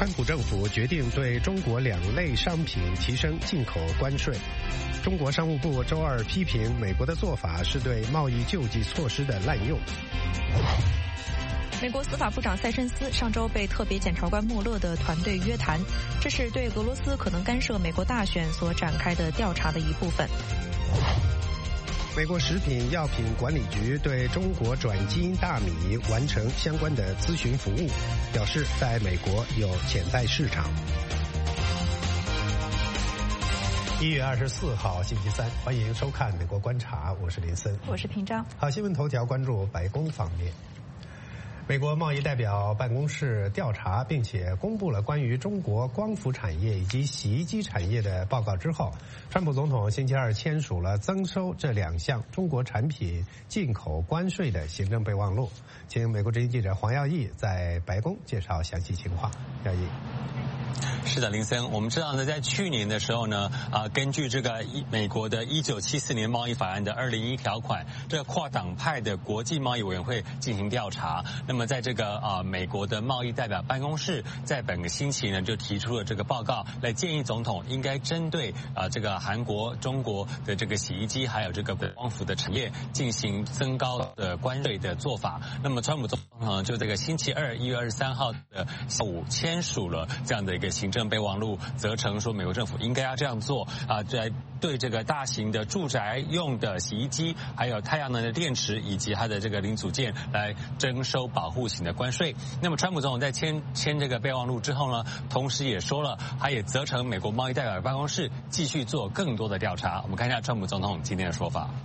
川普政府决定对中国2类商品提升进口关税。中国商务部周二批评美国的做法是对贸易救济措施的滥用。 美国司法部长塞申斯上周被特别检察官穆勒的团队约谈，这是对俄罗斯可能干涉美国大选所展开的调查的一部分。 美国食品药品管理局对中国转基因大米完成相关的咨询服务，表示在美国有潜在市场。1月24号星期三，欢迎收看《美国观察》，我是林森， 我是平章。 好，新闻头条关注白宫方面。美国贸易代表办公室调查并且公布了关于中国光伏产业以及洗衣机产业的报告之后，川普总统星期二签署了增收这2项中国产品进口关税的行政备忘录。请美国之音记者黄耀义在白宫介绍详细情况。耀义。 是的，林森，我们知道呢，在去年的时候呢，根据这个美国的1974年贸易法案的201条款，这个跨党派的国际贸易委员会进行调查。那么在这个美国的贸易代表办公室在本个星期呢，就提出了这个报告，来建议总统应该针对这个韩国、中国的这个洗衣机还有这个光伏的产业进行增高的关税的做法。那么川普总统就这个星期二1月23号的下午签署了这样的一个行政备忘录，责成说美国政府应该要这样做在对这个大型的住宅用的洗衣机，还有太阳能的电池以及它的这个零组件来征收保护型的关税。那么川普总统在签这个备忘录之后呢，同时也说了，他也责成美国贸易代表办公室继续做更多的调查。我们看一下川普总统今天的说法。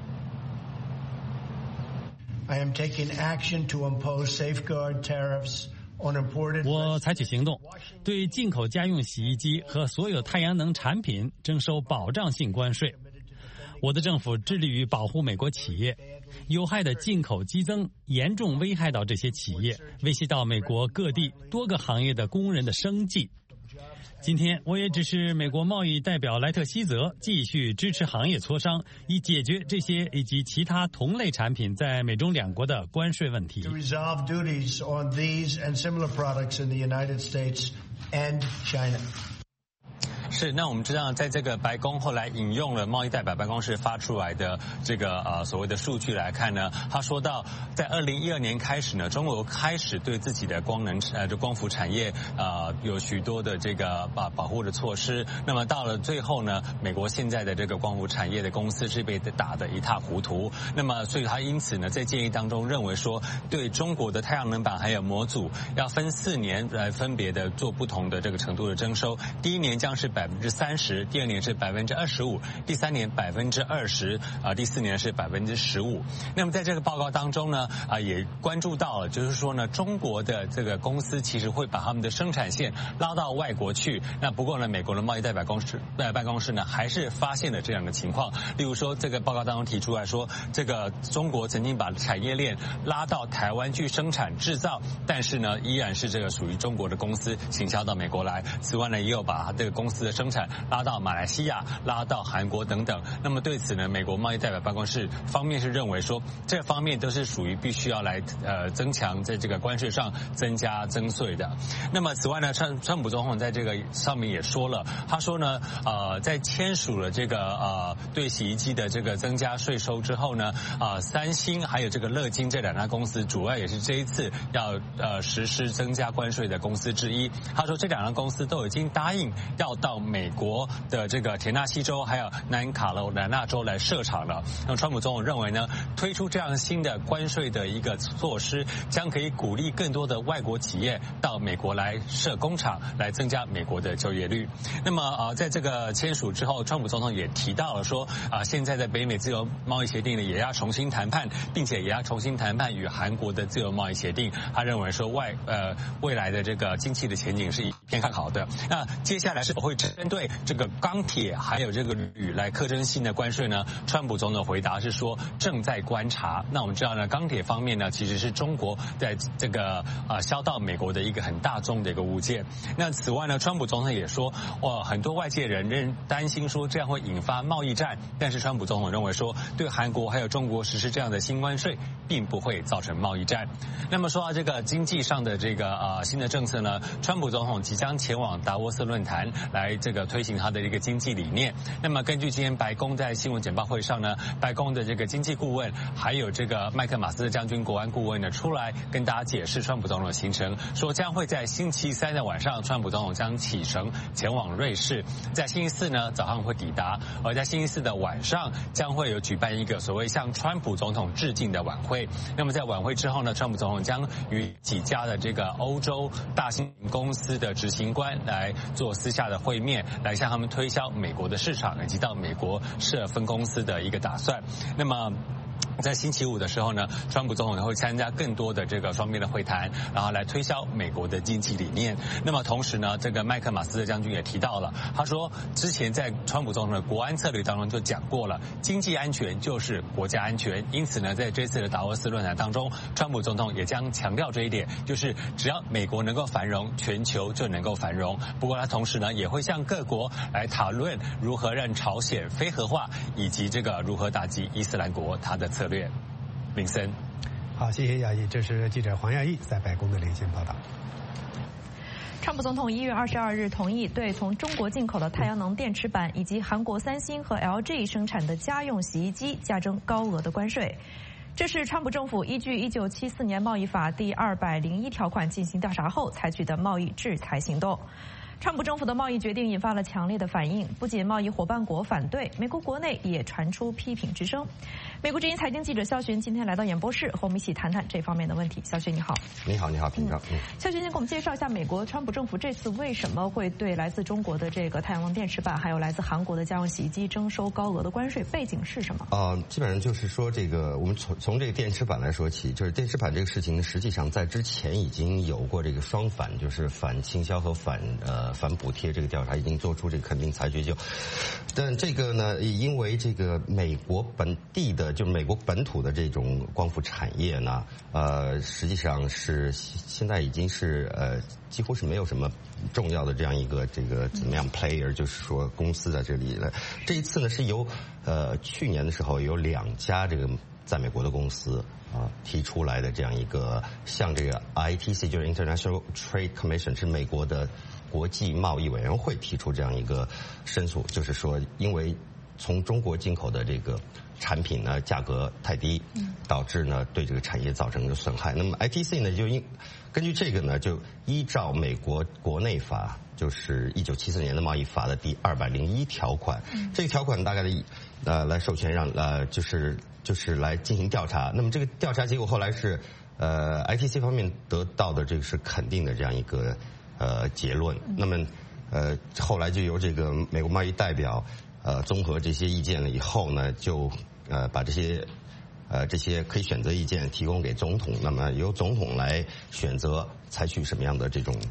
I am taking action to impose safeguard tariffs. 我采取行动，对进口家用洗衣机和所有太阳能产品征收保障性关税。我的政府致力于保护美国企业，有害的进口激增严重危害到这些企业，威胁到美国各地多个行业的工人的生计。今天我也指示美国贸易代表莱特希泽继续支持行业磋商，以解决这些以及其他同类产品在美中2国的关税问题。 To resolve duties on these and similar products in the United States and China. 是，那我们知道，在这个白宫后来引用了贸易代表办公室发出来的这个所谓的数据来看呢，他说到，在2012年开始呢，中国开始对自己的光伏产业有许多的这个保护的措施。那么到了最后呢，美国现在的这个光伏产业的公司是被打得一塌糊涂。那么所以他因此呢，在建议当中认为说，对中国的太阳能板还有模组要分4年来分别的做不同的这个程度的征收。第1年将是30%，第2年是25%，第3年20%，第4年是15%。那么在这个报告当中呢，也关注到了，就是说呢，中国的这个公司其实会把他们的生产线拉到外国去。那不过呢，美国的贸易代表办公室呢，还是发现了这样的情况。例如说，这个报告当中提出来说，这个中国曾经把产业链拉到台湾去生产制造，但是呢，依然是这个属于中国的公司行销到美国来。此外呢，也有把这个公司的生产拉到马来西亚、拉到韩国等等。那么对此呢，美国贸易代表办公室方面是认为说，这方面都是属于必须要来增强在这个关税上增加增税的。那么此外呢，川普总统在这个上面也说了，他说呢，在签署了这个对洗衣机的这个增加税收之后呢，三星还有这个乐金这2家公司，主要也是这一次要实施增加关税的公司之一。他说这2家公司都已经答应要到美国的这个田纳西州还有南卡罗来纳州来设厂了。那么川普总统认为呢，推出这样新的关税的一个措施，将可以鼓励更多的外国企业到美国来设工厂，来增加美国的就业率。那么在这个签署之后，川普总统也提到了说，现在的北美自由贸易协定呢，也要重新谈判，并且也要重新谈判与韩国的自由贸易协定。他认为说未来的这个经济的前景是一片看好的。那接下来是否会针针对这个钢铁还有这个铝来课征新的关税呢，川普总统回答是说正在观察。那我们知道呢，钢铁方面呢，其实是中国在这个销到美国的一个很大宗的一个物件。那此外呢，川普总统也说，很多外界人担心说这样会引发贸易战，但是川普总统认为说，对韩国还有中国实施这样的新关税，并不会造成贸易战。那么说到这个经济上的这个新的政策呢，川普总统即将前往达沃斯论坛来这个推行他的一个经济理念。那么根据今天白宫在新闻简报会上呢，白宫的这个经济顾问还有这个麦克马斯将军国安顾问呢出来跟大家解释川普总统的行程，说将会在星期三的晚上，川普总统将启程前往瑞士，在星期四呢早上会抵达，而在星期四的晚上将会有举办一个所谓向川普总统致敬的晚会。那么在晚会之后呢，川普总统将与几家的这个欧洲大型公司的执行官来做私下的会面，来向他们推销美国的市场以及到美国设分公司的一个打算。那么在星期五的时候呢，川普总统会参加更多的这个双边的会谈，然后来推销美国的经济理念。那么同时呢，这个麦克马斯特将军也提到了，他说之前在川普总统的国安策略当中就讲过了，经济安全就是国家安全。因此呢，在这次的达沃斯论坛当中，川普总统也将强调这一点，就是只要美国能够繁荣，全球就能够繁荣。不过他同时呢，也会向各国来讨论如何让朝鲜非核化，以及这个如何打击伊斯兰国他的策略。林森， 好，谢谢亚裔，这是记者黄亚裔在白宫的连线报道。 川普总统1月22日同意对从中国进口的太阳能电池板以及韩国三星和 LG 生产的家用洗衣机加征高额的关税。这是川普政府依据1974年贸易法第201条款进行调查后采取的贸易制裁行动。川普政府的贸易决定引发了强烈的反应，不仅贸易伙伴国反对，美国国内也传出批评之声。美国之音财经记者肖璇今天来到演播室，和我们一起谈谈这方面的问题。肖璇你好。 你好，平常。 肖璇先给我们介绍一下美国川普政府这次为什么会对来自中国的这个太阳能电池板，还有来自韩国的家用洗衣机征收高额的关税，背景是什么？ 基本上就是说这个我们从这个电池板来说起，就是电池板这个事情，实际上在之前已经有过这个双反，就是反倾销和反补贴这个调查已经做出这个肯定裁决，但这个呢，因为这个美国本地的就美国本土的这种光伏产业呢，实际上是现在已经是几乎是没有什么重要的这样一个这个怎么样 player， 就是说公司在这里了。这一次呢是由去年的时候有2家这个在美国的公司提出来的这样一个向这个 ITC 就是 International Trade Commission 是美国的国际贸易委员会提出这样一个申诉，就是说因为从中国进口的这个产品呢价格太低，导致呢对这个产业造成的损害。那么 ITC 呢就根据这个呢就依照美国国内法，就是1974年的贸易法的第201条款，这个条款大概的来授权让就是来进行调查。那么这个调查结果后来是ITC 方面得到的这个是肯定的这样一个结论。那么后来就由这个美国贸易代表综合这些意见了以后呢，就把这些可以选择意见提供给总统，那么由总统来选择采取什么样的这种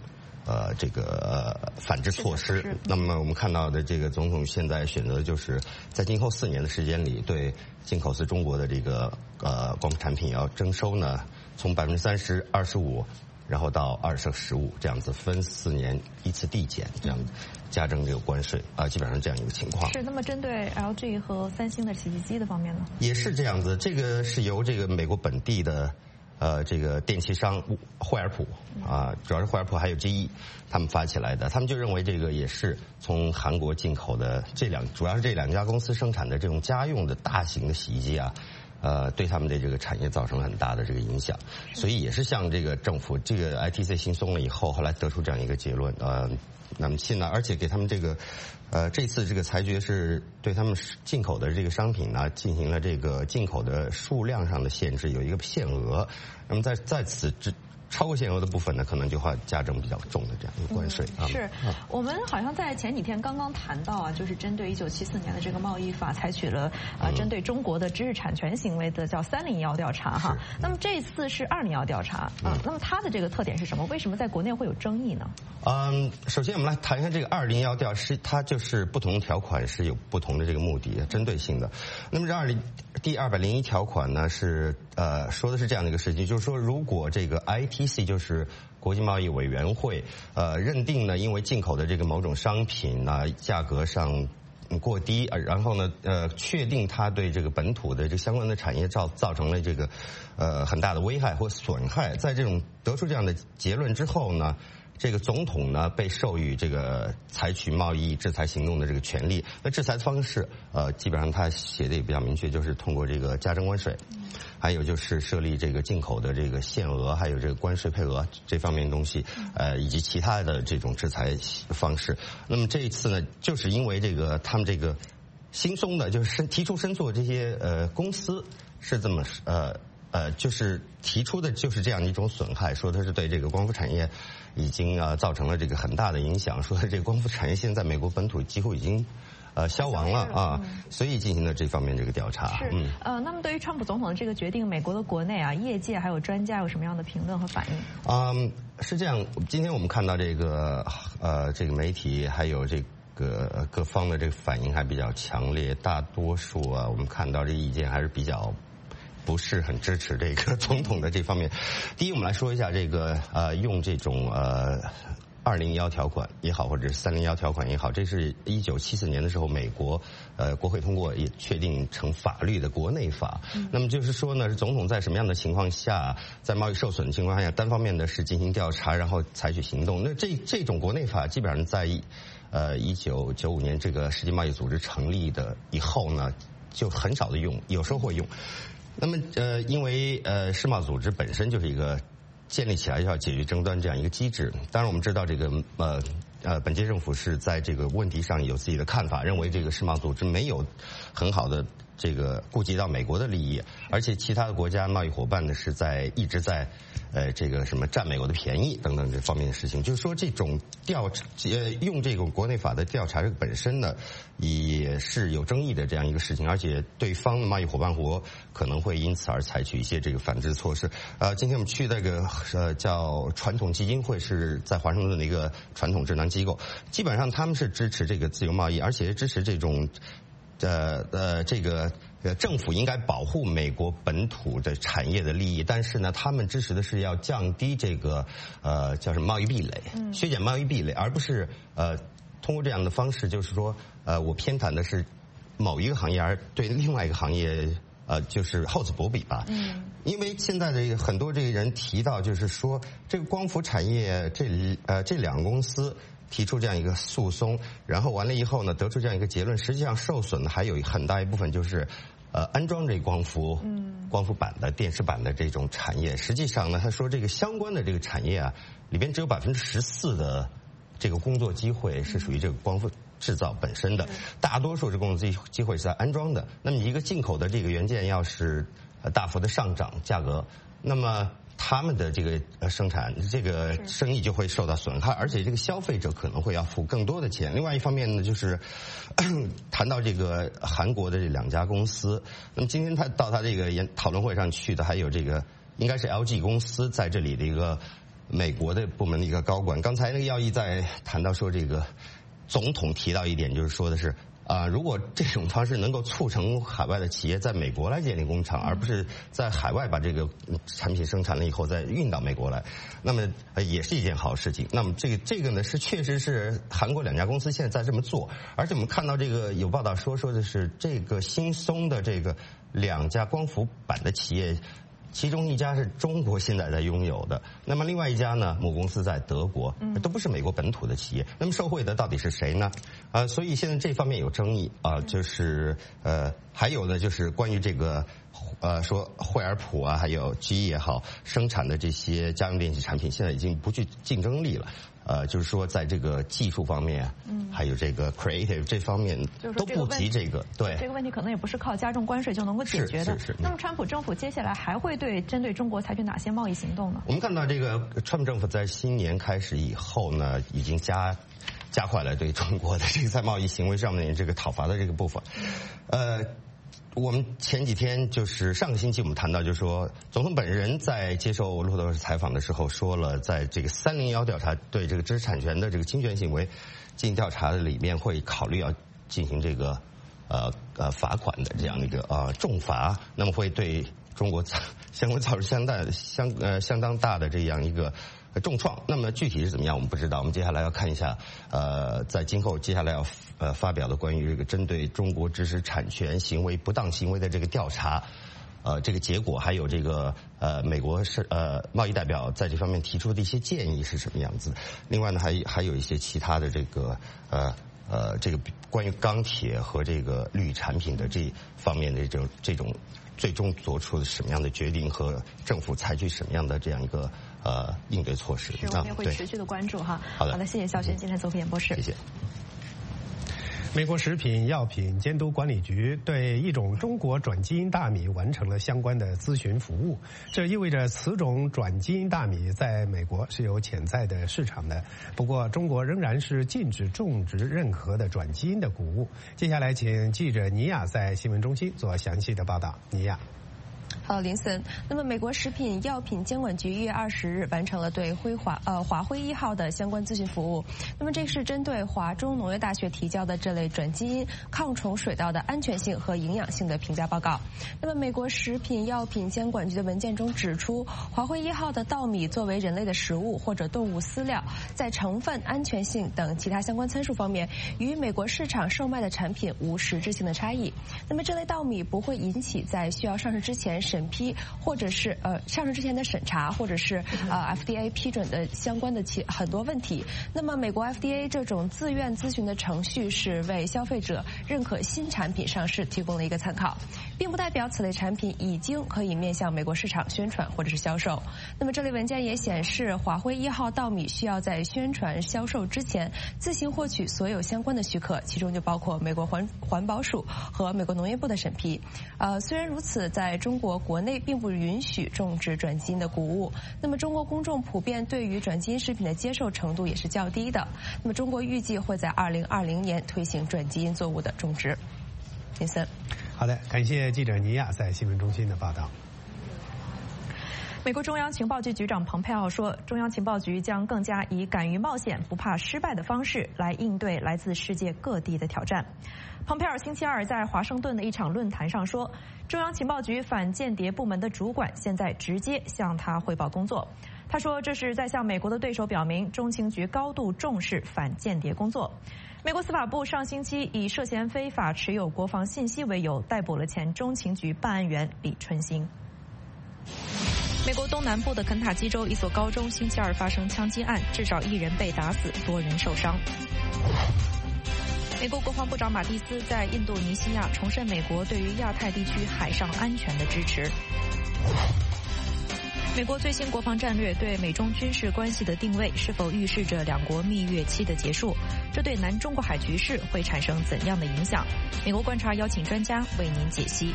反制措施。那么我们看到的这个总统现在选择就是在今后4年的时间里，对进口自中国的这个光伏产品要征收呢，从30%、25%。然后到20%-15%这样子分4年依次递减，这样加征这个关税基本上这样一个情况。 是。那么针对 LG 和三星的洗衣机的方面呢？也是这样子，这个是由这个美国本地的这个电器商惠而浦主要是惠而浦还有 GE 他们发起来的，他们就认为这个也是从韩国进口的主要是这2家公司生产的这种家用的大型的洗衣机对他们的这个产业造成了很大的这个影响，所以也是向这个政府这个 ITC 信松了以后，后来得出这样一个结论那么现在而且给他们这个这次这个裁决是对他们进口的这个商品呢进行了这个进口的数量上的限制，有一个限额。那么在此超过限额的部分呢，可能就会加征比较重的这样一个关税啊。 是，我们好像在前几天刚刚谈到啊，就是针对1974年的这个贸易法，采取了针对中国的知识产权行为的叫301调查哈。那么这次是201调查那么它的这个特点是什么？为什么在国内会有争议呢？ 首先我们来谈一下这个201调，它就是不同条款是有不同的这个目的，针对性的。那么第201条款呢是说的是这样的一个事情，就是说如果这个 ITC 就是国际贸易委员会认定呢，因为进口的这个某种商品呢价格上过低，然后呢确定它对这个本土的这相关的产业造成了这个很大的危害或损害，在这种得出这样的结论之后呢，这个总统呢被授予这个采取贸易制裁行动的这个权利。那制裁的方式基本上他写的也比较明确，就是通过这个加征关税，还有就是设立这个进口的这个限额，还有这个关税配额这方面的东西，以及其他的这种制裁方式。那么这一次呢，就是因为这个他们这个新松的，就是提出申诉的这些公司是这么就是提出的就是这样一种损害，说它是对这个光伏产业已经造成了这个很大的影响，说这个光伏产业现在美国本土几乎已经消亡了啊，所以进行了这方面这个调查。 那么对于川普总统的这个决定，美国的国内业界还有专家有什么样的评论和反应？ 是这样，今天我们看到这个媒体还有这个各方的这个反应还比较强烈，大多数我们看到这意见还是比较不是很支持这个总统的这方面。第一，我们来说一下这个用这种201条款也好，或者是301条款也好，这是1974年的时候美国国会通过也确定成法律的国内法。那么就是说呢，是总统在什么样的情况下，在贸易受损的情况下，单方面的是进行调查，然后采取行动。那这种国内法基本上在1995年这个世界贸易组织成立的以后呢，就很少的用，有时候会用。那么因为世贸组织本身就是一个建立起来要解决争端这样一个机制。当然我们知道这个本届政府是在这个问题上有自己的看法，认为这个世贸组织没有很好的这个顾及到美国的利益，而且其他的国家贸易伙伴呢是一直在这个什么占美国的便宜等等这方面的事情。就是说这种用这种国内法的调查这个本身呢也是有争议的这样一个事情，而且对方的贸易伙伴国可能会因此而采取一些这个反制措施。今天我们去那个叫传统基金会，是在华盛顿的一个传统智囊机构，基本上他们是支持这个自由贸易，而且支持这种这个政府应该保护美国本土的产业的利益，但是呢，他们支持的是要降低这个叫什么贸易壁垒，削减贸易壁垒，而不是通过这样的方式，就是说我偏袒的是某一个行业，而对另外一个行业就是厚此薄彼吧。因为现在的很多这个人提到，就是说这个光伏产业这两个公司提出这样一个诉讼，然后完了以后呢，得出这样一个结论，实际上受损的还有很大一部分就是安装这光伏板的电池板的这种产业。实际上呢，他说这个相关的这个产业里边只有14%的这个工作机会是属于这个光伏制造本身的，大多数是工作机会是在安装的。那么一个进口的这个元件要是大幅的上涨价格，那么他们的这个生产这个生意就会受到损害，而且这个消费者可能会要付更多的钱。另外一方面呢，就是谈到这个韩国的这两家公司，那么今天他到他这个讨论会上去的还有这个应该是 LG 公司在这里的一个美国的部门的一个高管。刚才那个耀毅在谈到说这个总统提到一点，就是说的是如果这种方式能够促成海外的企业在美国来建立工厂，而不是在海外把这个产品生产了以后再运到美国来，那么也是一件好事情。那么这个呢是确实是韩国两家公司现在在这么做，而且我们看到这个有报道说的是这个新松的这个两家光伏板的企业，其中一家是中国现在在拥有的，那么另外一家呢母公司在德国，都不是美国本土的企业。那么受惠的到底是谁呢？所以现在这方面有争议就是还有呢就是关于这个说惠而浦还有GE也好生产的这些家用电器产品现在已经不具竞争力了。 就是说在这个技术方面，还有这个 creative 这方面都不及这个。对， 这个问题可能也不是靠加重关税就能够解决的。 是。 那么川普政府接下来还会针对中国采取哪些贸易行动呢？ 我们看到这个川普政府在新年开始以后呢，已经加快了对中国的这个在贸易行为上面这个讨伐的这个部分。我们前几天就是上个星期我们谈到，就是说总统本人在接受路透社采访的时候说了，在这个301调查对这个知识产权的这个侵权行为进行调查的里面，会考虑要进行这个罚款的这样的一个重罚，那么会对中国相关造成相当大的这样一个重创。那么具体是怎么样我们不知道，我们接下来要看一下在今后接下来要发表的关于这个针对中国知识产权行为不当行为的这个调查这个结果，还有这个美国贸易代表在这方面提出的一些建议是什么样子。另外呢还有一些其他的这个这个关于钢铁和这个铝产品的这方面的这种最终做出什么样的决定和政府采取什么样的这样一个应对措施。 是，我们也会持续的关注哈。好的，谢谢肖轩今天做客演播室。 谢谢。 美国食品药品监督管理局对一种中国转基因大米完成了相关的咨询服务，这意味着此种转基因大米在美国是有潜在的市场的。不过，中国仍然是禁止种植任何的转基因的谷物。接下来，请记者尼亚在新闻中心做详细的报道。尼亚。 好，林森。那么，美国食品药品监管局1月20日完成了对华辉1号的相关咨询服务。那么，这是针对华中农业大学提交的这类转基因抗虫水稻的安全性和营养性的评价报告。那么，美国食品药品监管局的文件中指出，华辉1号的稻米作为人类的食物或者动物饲料，在成分、安全性等其他相关参数方面，与美国市场售卖的产品无实质性的差异。那么，这类稻米不会引起在需要上市之前审批或者是上市之前的审查，或者是FDA 批准的相关的很多问题。那么美国 FDA 这种自愿咨询的程序是为消费者认可新产品上市提供了一个参考，并不代表此类产品已经可以面向美国市场宣传或者是销售。那么这类文件也显示，华辉1号稻米需要在宣传销售之前自行获取所有相关的许可，其中就包括美国环保署和美国农业部的审批。虽然如此，在中国国内并不允许种植转基因的谷物。那么中国公众普遍对于转基因食品的接受程度也是较低的。那么中国预计会在2020年推行转基因作物的种植。林森。 好的，感谢记者尼亚在新闻中心的报道。 美国中央情报局局长蓬佩奥说，中央情报局将更加以敢于冒险、不怕失败的方式来应对来自世界各地的挑战。蓬佩奥星期二在华盛顿的一场论坛上说，中央情报局反间谍部门的主管现在直接向他汇报工作。他说，这是在向美国的对手表明，中情局高度重视反间谍工作。美国司法部上星期以涉嫌非法持有国防信息为由，逮捕了前中情局办案员李春兴。美国东南部的肯塔基州一所高中星期二发生枪击案，至少1人被打死，多人受伤。美国国防部长马蒂斯在印度尼西亚重申美国对于亚太地区海上安全的支持。美国最新国防战略对美中军事关系的定位是否预示着两国蜜月期的结束？这对南中国海局势会产生怎样的影响？美国观察邀请专家为您解析。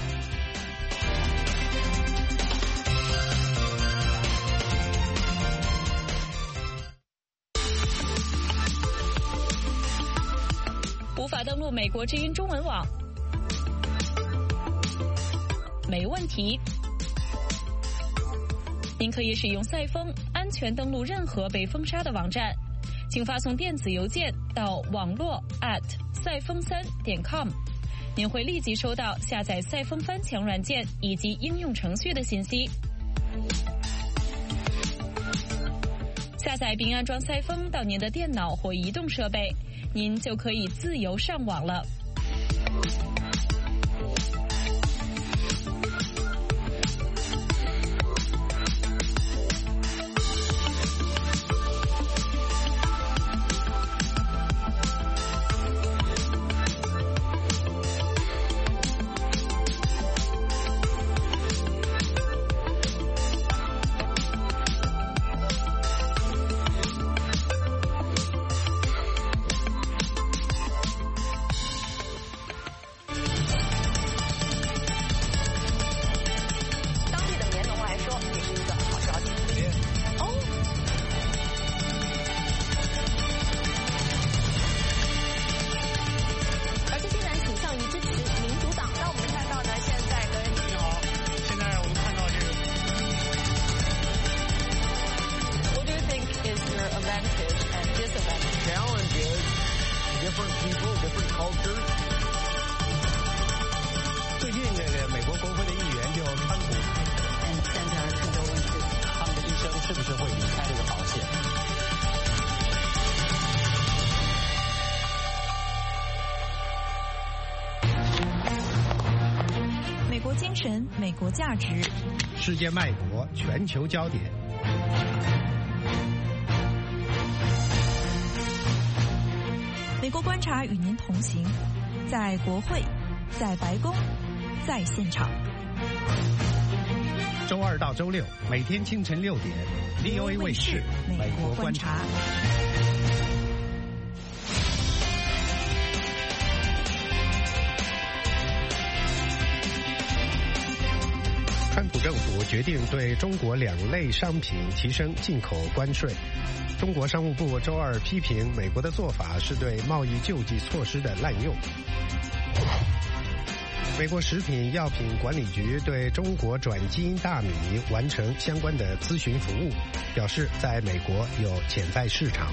无法登录美国之音中文网？没问题。您可以使用赛风安全登录任何被封杀的网站，请发送电子邮件到网络@赛风3.com，您会立即收到下载赛风翻墙软件以及应用程序的信息。下载并安装赛风到您的电脑或移动设备，您就可以自由上网了。 神，美国价值， 世界脉搏，全球焦点。 美国观察与您同行，在国会，在白宫，在现场。 周二到周六，每天清晨6点 ，VOA 卫视《美国观察》。川普政府决定对中国2类商品提升进口关税。中国商务部周二批评美国的做法是对贸易救济措施的滥用。美国食品药品管理局对中国转基因大米完成相关的咨询服务，表示在美国有潜在市场。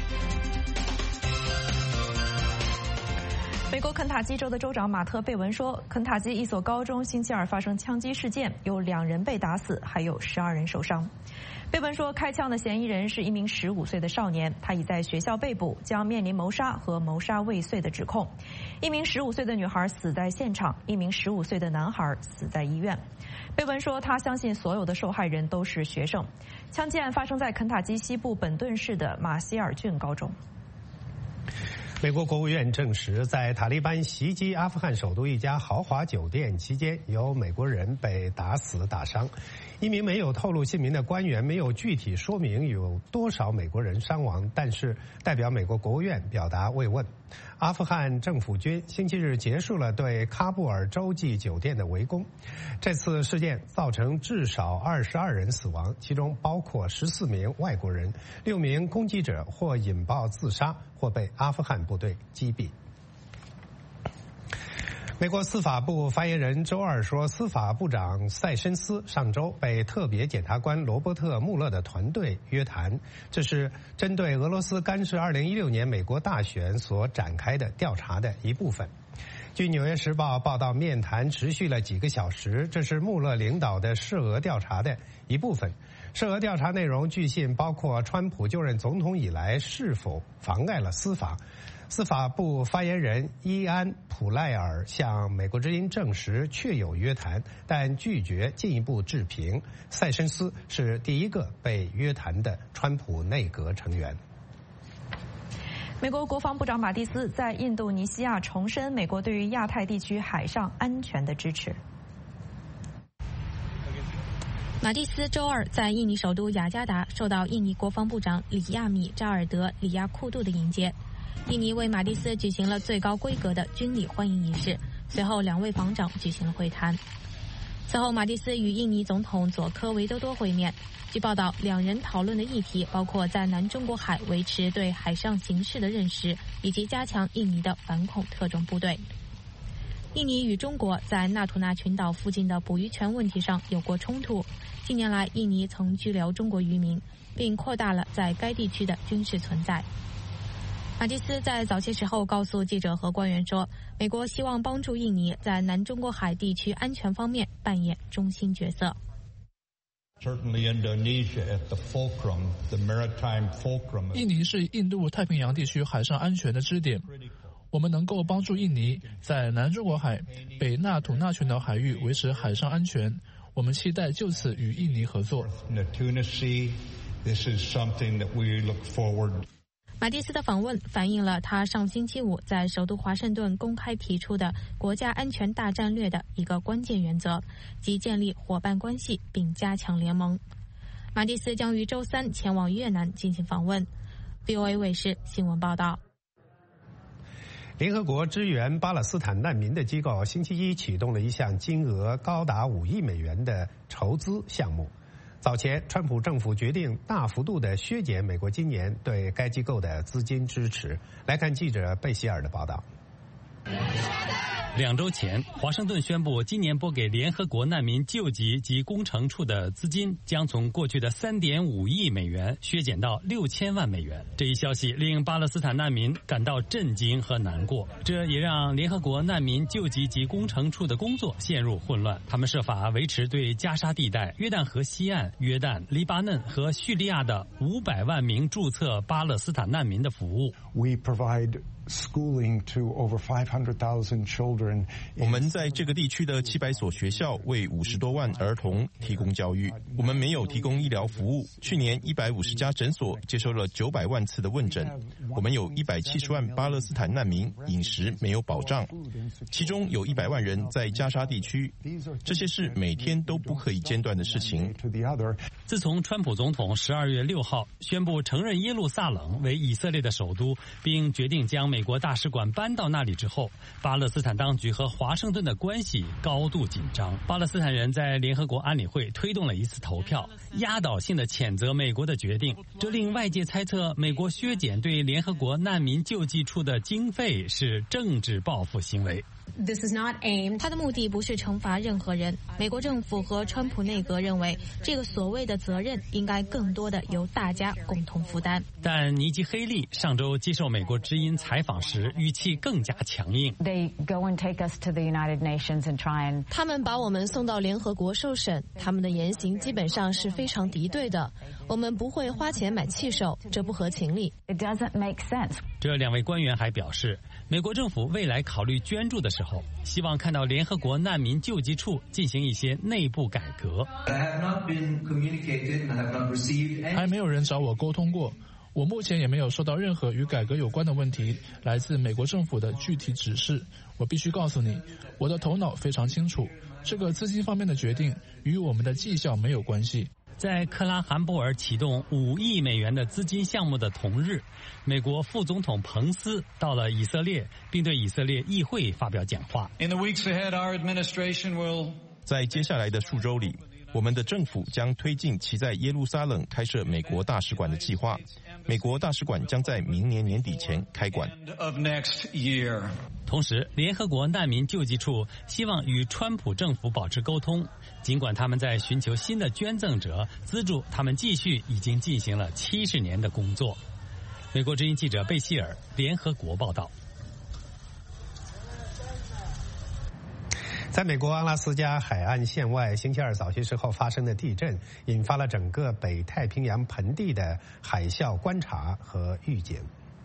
美国肯塔基州的州长马特·贝文说，肯塔基一所高中星期二发生枪击事件，有2人被打死，还有12人受伤。贝文说，开枪的嫌疑人是一名15岁的少年，他已在学校被捕，将面临谋杀和谋杀未遂的指控。一名15岁的女孩死在现场，一名15岁的男孩死在医院。贝文说，他相信所有的受害人都是学生。枪击案发生在肯塔基西部本顿市的马歇尔郡高中。 美国国务院证实，在塔利班袭击阿富汗首都一家豪华酒店期间，有美国人被打死打伤。一名没有透露姓名的官员没有具体说明有多少美国人伤亡，但是代表美国国务院表达慰问。阿富汗政府军星期日结束了对喀布尔洲际酒店的围攻。这次事件造成至少22人死亡，其中包括14名外国人，6名攻击者或引爆自杀，或被阿富汗部队击毙。美国司法部发言人周二说，司法部长塞申斯上周被特别检察官罗伯特·穆勒的团队约谈，这是针对俄罗斯干涉2016年美国大选所展开的调查的一部分。据《纽约时报》报道，面谈持续了几个小时，这是穆勒领导的涉俄调查的一部分。涉俄调查内容据信包括川普就任总统以来是否妨碍了司法。司法部发言人伊安·普赖尔向美国之音证实确有约谈，但拒绝进一步置评。塞申斯是第一个被约谈的川普内阁成员。 美国国防部长马蒂斯在印度尼西亚重申美国对于亚太地区海上安全的支持。 马蒂斯周二在印尼首都雅加达受到印尼国防部长里亚米扎尔德里亚库杜的迎接。印尼为马蒂斯举行了最高规格的军礼欢迎仪式，随后2位防长举行了会谈。此后，马蒂斯与印尼总统佐科维多多会面。据报道，2人讨论的议题包括在南中国海维持对海上形势的认识，以及加强印尼的反恐特种部队。印尼与中国在纳图纳群岛附近的捕鱼权问题上有过冲突。近年来，印尼曾拘留中国渔民，并扩大了在该地区的军事存在。马蒂斯在早些时候告诉记者和官员说，美国希望帮助印尼在南中国海地区安全方面扮演中心角色。 印尼是印度太平洋地区海上安全的支点，我们能够帮助印尼在南中国海、北纳土纳群岛海域维持海上安全。我们期待就此与印尼合作。 马蒂斯的访问反映了他上星期五在首都华盛顿公开提出的国家安全大战略的一个关键原则，即建立伙伴关系并加强联盟。马蒂斯将于周3前往越南进行访问。VOA 卫视新闻报道。 联合国支援巴勒斯坦难民的机构星期一启动了一项金额高达5亿美元的筹资项目。早前，川普政府决定大幅度地削减美国今年对该机构的资金支持。来看记者贝希尔的报道。 2周前，华盛顿宣布，今年拨给联合国难民救济及工程处的资金将从过去的3.5亿美元削减到6000万美元。这一消息令巴勒斯坦难民感到震惊和难过，这也让联合国难民救济及工程处的工作陷入混乱。他们设法维持对加沙地带、约旦河西岸、约旦、黎巴嫩和叙利亚的500万名注册巴勒斯坦难民的服务。 We provide schooling to over 500,000 children. 我们在这个地区的700所学校为50多万儿童提供教育。我们没有提供医疗服务。去年150家诊所接收了900万次的问诊。我们有170万巴勒斯坦难民饮食没有保障，其中有100万人在加沙地区。这些是每天都不可以间断的事情。 自从川普总统12月6号宣布承认耶路撒冷为以色列的首都，并决定将美国大使馆搬到那里之后，巴勒斯坦当局和华盛顿的关系高度紧张。巴勒斯坦人在联合国安理会推动了一次投票，压倒性的谴责美国的决定，这令外界猜测美国削减对联合国难民救济处的经费是政治报复行为。 他的目的不是惩罚任何人。美国政府和川普内阁认为，这个所谓的责任应该更多的由大家共同负担。 但尼基·黑利上周接受美国之音采访时，语气更加强硬。 他们把我们送到联合国受审，他们的言行基本上是非常敌对的。我们不会花钱买气手，这不合情理。 这两位官员还表示，美国政府未来考虑捐助的时候，希望看到联合国难民救济处进行一些内部改革。 还没有人找我沟通过，我目前也没有收到任何与改革有关的问题来自美国政府的具体指示。我必须告诉你，我的头脑非常清楚，这个资金方面的决定与我们的绩效没有关系。 在克拉罕布尔启动5亿美元的资金项目的同日，美国副总统彭斯到了以色列，并对以色列议会发表讲话。 在接下来的数周里，我们的政府将推进其在耶路撒冷开设美国大使馆的计划。美国大使馆将在明年年底前开馆。 同时，联合国难民救济处希望与川普政府保持沟通，尽管他们在寻求新的捐赠者，资助他们继续已经进行了70年的工作。美国之音记者贝希尔，联合国报道。 在美国阿拉斯加海岸线外，星期二早些时候发生的地震，引发了整个北太平洋盆地的海啸观察和预警。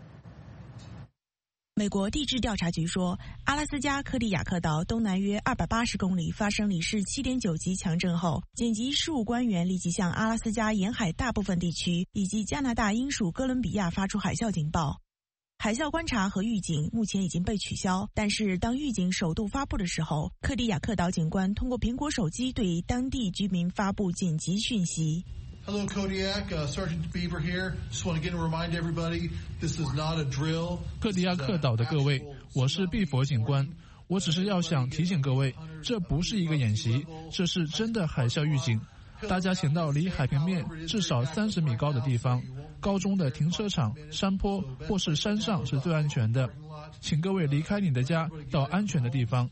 美国地质调查局说，阿拉斯加科迪亚克岛东南约280公里发生里氏7.9级强震后，紧急事务官员立即向阿拉斯加沿海大部分地区以及加拿大英属哥伦比亚发出海啸警报。海啸观察和预警目前已经被取消，但是当预警首度发布的时候，科迪亚克岛警官通过苹果手机对当地居民发布紧急讯息。 Hello, Kodiak. Sergeant Beaver here. Just want to again remind everybody, this is not a drill. 科迪亚克岛的各位，我是毕佛警官。我只是要想提醒各位，这不是一个演习，这是真的海啸预警。大家请到离海平面至少30米高的地方，高中的停车场、山坡或是山上是最安全的。请各位离开你的家，到安全的地方。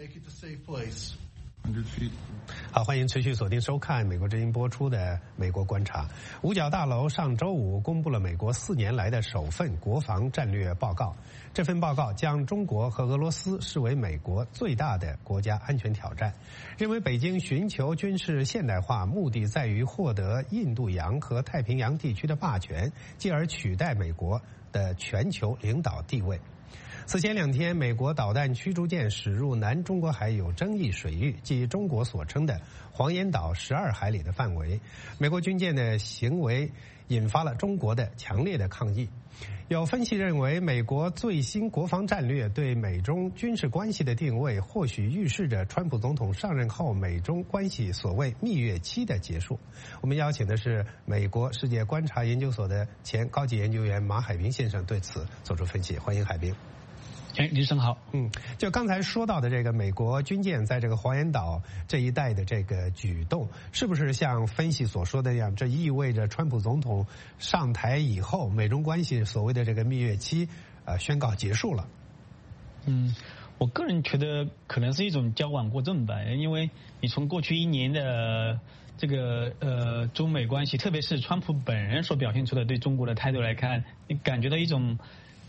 好，欢迎持续锁定收看美国之音播出的《美国观察》。五角大楼上周五公布了美国4年来的首份国防战略报告。这份报告将中国和俄罗斯视为美国最大的国家安全挑战，认为北京寻求军事现代化目的在于获得印度洋和太平洋地区的霸权，继而取代美国的全球领导地位。此前2天，美国导弹驱逐舰驶入南中国海有争议水域，即中国所称的黄岩岛12海里的范围。美国军舰的行为引发了中国的强烈的抗议。有分析认为，美国最新国防战略对美中军事关系的定位，或许预示着川普总统上任后美中关系所谓蜜月期的结束。我们邀请的是美国世界观察研究所的前高级研究员马海平先生对此做出分析。欢迎海平。 李生好。 就刚才说到的这个美国军舰在这个黄岩岛这一带的这个举动，是不是像分析所说的那样，这意味着川普总统上台以后，美中关系所谓的这个蜜月期宣告结束了？ 我个人觉得可能是一种矫枉过正吧，因为你从过去1年的这个中美关系，特别是川普本人所表现出的对中国的态度来看，你感觉到一种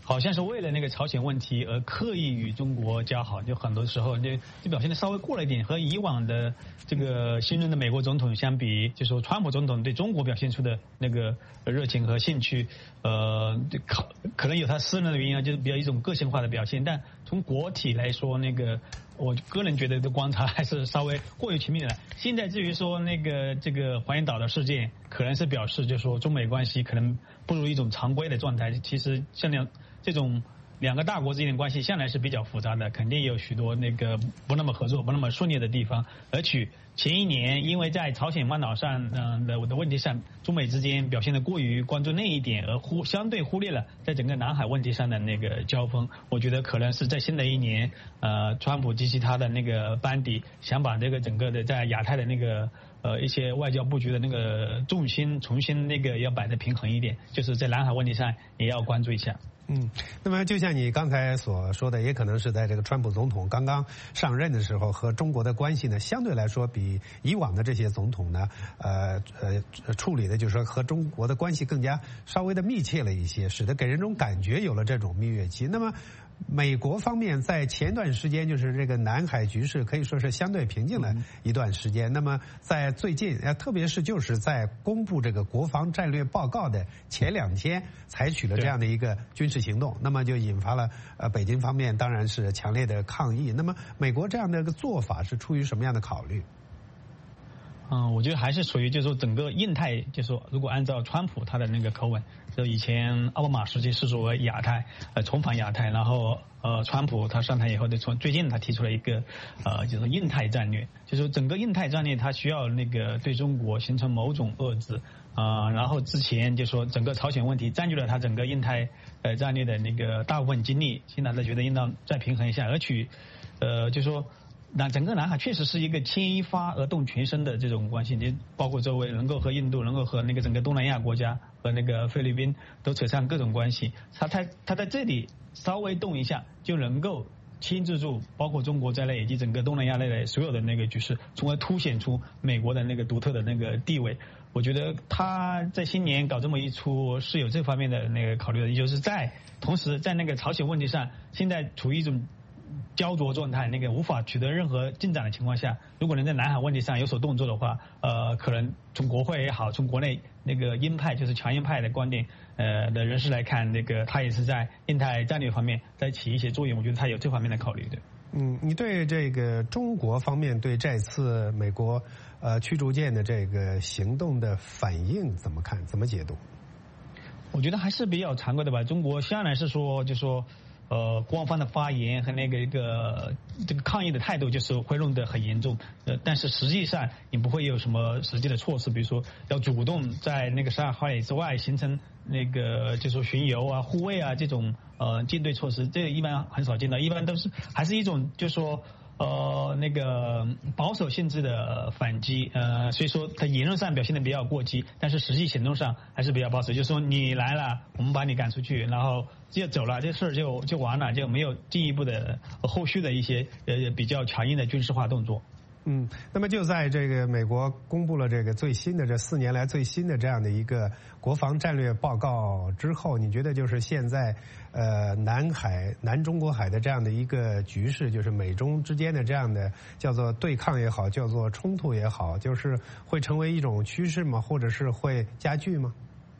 好像是为了那个朝鲜问题而刻意与中国交好，就很多时候就表现的稍微过了一点，和以往的这个新任的美国总统相比，就说川普总统对中国表现出的那个热情和兴趣，可能有他私人的原因啊，就是比较一种个性化的表现，但从国体来说，那个我个人觉得的观察还是稍微过于亲密了。现在至于说这个黄岩岛的事件，可能是表示就是说中美关系可能步入一种常规的状态。其实像这种两个大国之间的关系向来是比较复杂的，肯定也有许多那个不那么合作、不那么顺利的地方。而且前一年因为在朝鲜半岛上的问题上，中美之间表现的过于关注那一点，而相对忽略了在整个南海问题上的那个交锋。我觉得可能是在新的一年，川普及其他的那个班底想把这个整个的在亚太的那个一些外交布局的那个重心重新那个要摆得平衡一点，就是在南海问题上也要关注一下。 那么就像你刚才所说的，也可能是在这个川普总统刚刚上任的时候，和中国的关系呢，相对来说比以往的这些总统呢，处理的就是说和中国的关系更加稍微的密切了一些，使得给人一种感觉有了这种蜜月期。那么美国方面在前段时间就是这个南海局势可以说是相对平静了一段时间。那么在最近，特别是就是在公布这个国防战略报告的前2天，采取了这样的一个军事行动，那么就引发了北京方面当然是强烈的抗议。那么美国这样的一个做法是出于什么样的考虑？ 我觉得还是属于就是说整个印太，就是说如果按照川普他的那个口吻，就以前奥巴马时期是作为亚太重返亚太，然后川普他上台以后的最近他提出了一个就是印太战略，就是整个印太战略他需要那个对中国形成某种遏制然后之前就说整个朝鲜问题占据了他整个印太战略的那个大部分精力，现在他觉得应当再平衡一下，而且就说。那整个南海确实是一个牵一发而动全身的这种关系，你包括周围能够和印度，能够和那个整个东南亚国家和那个菲律宾都扯上各种关系，他在这里稍微动一下就能够牵制住包括中国在内以及整个东南亚内的所有的那个局势，从而凸显出美国的那个独特的那个地位。我觉得他在新年搞这么一出是有这方面的那个考虑的，也就是同时在那个朝鲜问题上，现在处于一种焦灼状态，那个无法取得任何进展的情况下，如果能在南海问题上有所动作的话，可能从国会也好，从国内那个鹰派就是强硬派的观点的人士来看，那个他也是在印太战略方面在起一些作用，我觉得他有这方面的考虑的。 你对这个中国方面对这次美国驱逐舰的这个行动的反应怎么看？怎么解读？ 我觉得还是比较常规的吧。中国向来是说，就说。官方的发言和这个抗议的态度就是会弄得很严重，但是实际上你不会有什么实际的措施，比如说要主动在那个12海里之外形成那个就说巡游护卫这种舰队措施，这个一般很少见到，一般都是还是一种就说那个保守性质的反击，所以说他言论上表现的比较过激，但是实际行动上还是比较保守，就是说你来了，我们把你赶出去，然后就走了，这事儿就完了，就没有进一步的后续的一些比较强硬的军事化动作。 那么就在这个美国公布了这个最新的这4年来最新的这样的一个国防战略报告之后，你觉得就是现在南中国海的这样的一个局势，就是美中之间的这样的叫做对抗也好，叫做冲突也好，就是会成为一种趋势吗？或者是会加剧吗？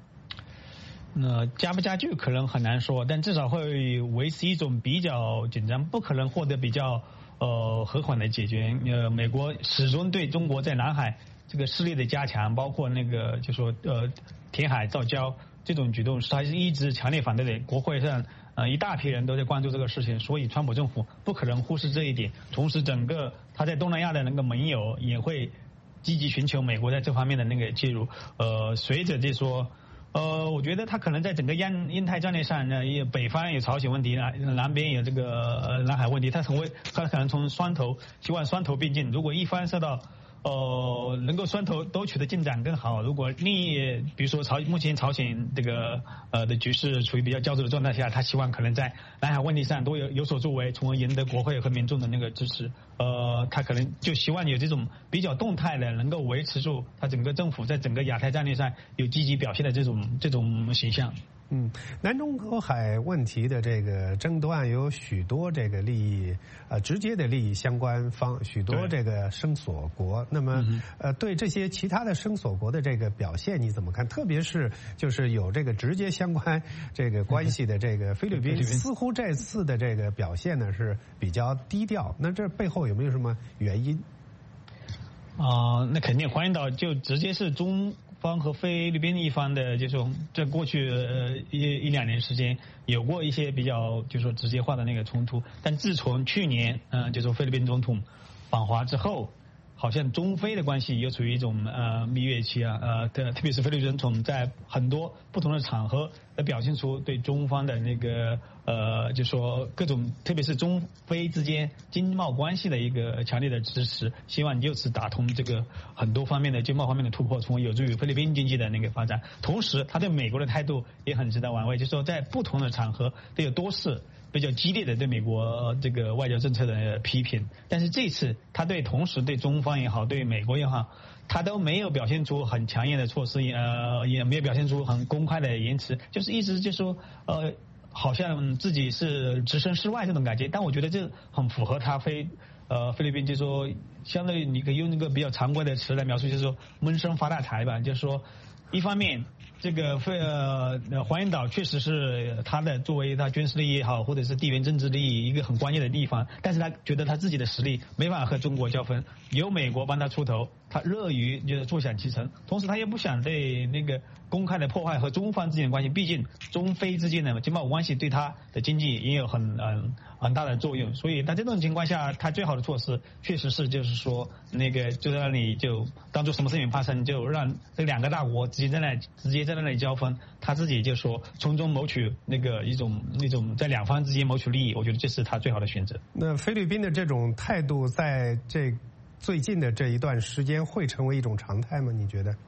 加不加剧可能很难说，但至少会维持一种比较紧张，不可能获得比较和缓的解决。美国始终对中国在南海这个势力的加强，包括那个就说填海造礁这种举动，还是一直强烈反对的。国会上一大批人都在关注这个事情，所以川普政府不可能忽视这一点。同时，整个他在东南亚的那个盟友也会积极寻求美国在这方面的那个介入。随着就说。我觉得他可能在整个印太战略上呢，北方有朝鲜问题，南边有这个南海问题，他可能从希望双头并进。如果一方受到能够双头都取得进展更好。如果比如说目前朝鲜这个的局势处于比较焦灼的状态下，他希望可能在南海问题上都有所作为，从而赢得国会和民众的那个支持。他可能就希望有这种比较动态的，能够维持住他整个政府在整个亚太战略上有积极表现的这种形象。 南中国海问题的这个争端有许多这个利益直接的利益相关方，许多这个声索国。那么对这些其他的声索国的这个表现你怎么看？特别是就是有这个直接相关这个关系的这个菲律宾，似乎这次的这个表现呢是比较低调。那这背后有没有什么原因？ 那肯定欢迎岛就直接是中方和菲律宾一方的，就是说在过去一两年时间有过一些比较就是说直接化的那个冲突，但自从去年就是说菲律宾总统访华之后，好像中菲的关系又处于一种蜜月期特别是菲律宾总统在很多不同的场合表现出对中方的那个就说各种特别是中菲之间经贸关系的一个强烈的支持，希望就此打通这个很多方面的经贸方面的突破，从而有助于菲律宾经济的那个发展。同时他对美国的态度也很值得玩味，就是说在不同的场合都有多次比较激烈的对美国这个外交政策的批评，但是这次他同时对中方也好，对美国也好，他都没有表现出很强硬的措施，也没有表现出很公开的言辞，就是一直就说好像自己是置身事外这种感觉。但我觉得这很符合他菲律宾，就是说相对于你可以用那个比较常规的词来描述，就是说闷声发大财吧。就是说一方面这个黄岩岛确实是他的作为他军事利益也好，或者是地缘政治利益一个很关键的地方，但是他觉得他自己的实力没法和中国交锋，有美国帮他出头，他乐于就是坐享其成，同时他也不想对那个公开的破坏和中方之间的关系，毕竟中菲之间的经贸关系对他的经济也有很大的作用，所以在这种情况下，他最好的措施确实是就是说那个就在那里就当做什么事情发生，就让这两个大国直接在那里交锋，他自己就说从中谋取那种在两方之间谋取利益，我觉得这是他最好的选择。 那菲律宾的这种态度在这最近的这一段时间会成为一种常态吗？你觉得？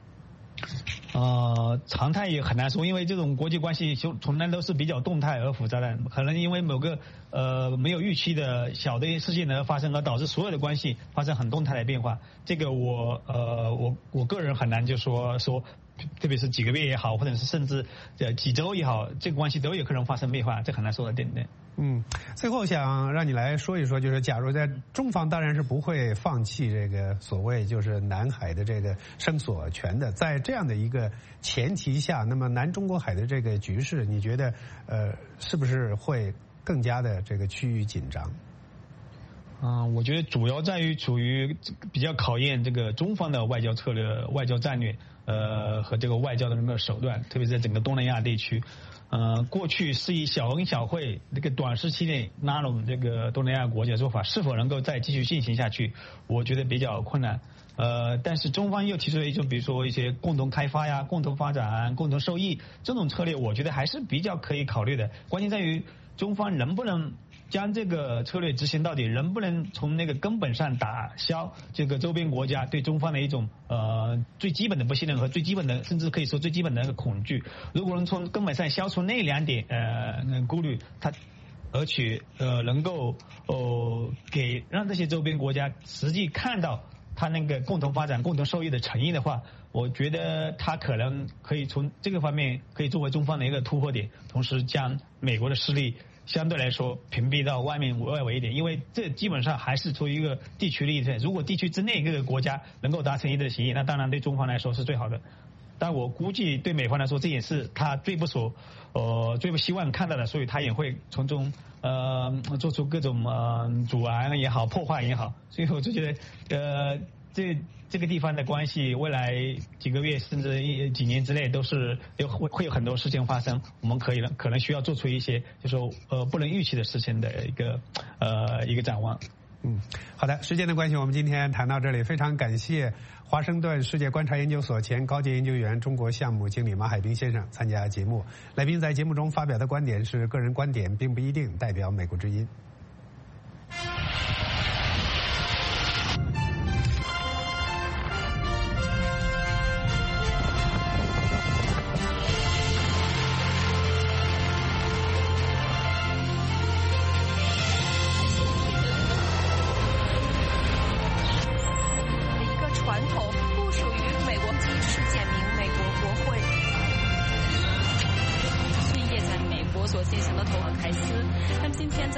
常态也很难说，因为这种国际关系从来都是比较动态而复杂的，可能因为某个没有预期的小的事件的发生，而导致所有的关系发生很动态的变化。这个我个人很难就说，特别是几个月也好，或者是甚至几周也好，这个关系都有可能发生变化，这很难说的，对不对？ 最后想让你来说一说，就是假如在中方当然是不会放弃这个所谓就是南海的这个声索权的，在这样的一个前提下，那么南中国海的这个局势，你觉得是不是会更加的这个趋于紧张？ 我觉得主要在于处于比较考验这个中方的外交策略、外交战略和这个外交的那个手段，特别是在整个东南亚地区。过去是以小恩小惠这个短时期内拉拢这个东南亚国家的做法，是否能够再继续进行下去，我觉得比较困难。但是中方又提出了一种，比如说一些共同开发呀、共同发展、共同受益这种策略，我觉得还是比较可以考虑的。关键在于中方能不能将这个策略执行到底，能不能从那个根本上打消这个周边国家对中方的一种最基本的不信任和最基本的，甚至可以说最基本的那个恐惧。如果能从根本上消除那两点顾虑，而且能够让这些周边国家实际看到他那个共同发展、共同受益的诚意的话，我觉得他可能可以从这个方面可以作为中方的一个突破点，同时将美国的势力相对来说屏蔽到外围一点，因为这基本上还是出于一个地区利益。如果地区之内各个国家能够达成一致的协议，那当然对中方来说是最好的。但我估计对美方来说，这也是他最不希望看到的，所以他也会从中做出各种阻拦也好、破坏也好。所以我就觉得这个地方的关系，未来几个月甚至几年之内都是会有很多事情发生，我们可能需要做出一些就是说不能预期的事情的一个展望。 好的，时间的关系，我们今天谈到这里，非常感谢华盛顿世界观察研究所前高级研究员、中国项目经理马海兵先生参加节目。来宾在节目中发表的观点是个人观点，并不一定代表美国之音。